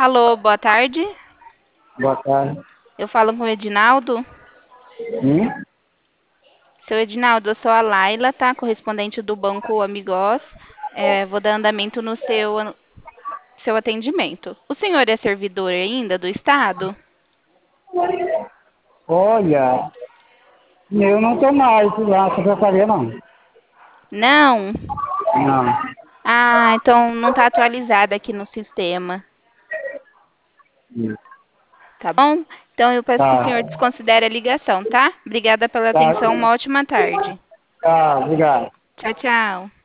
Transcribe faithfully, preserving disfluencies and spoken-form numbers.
Alô, boa tarde. Boa tarde. Eu falo com o Edinaldo. Hum? Seu Edinaldo, eu sou a Laila, tá? Correspondente do Banco Amigos. É, vou dar andamento no seu, seu atendimento. O senhor é servidor ainda do Estado? Olha, eu não estou mais lá na secretaria, não. Não? Não. Ah, então não está atualizada aqui no sistema. Hum. Tá bom? Então eu peço que o Tá, senhor desconsidere a ligação, tá? Obrigada pela tá, atenção, uma ótima tarde. tá, obrigado. Tchau, tchau.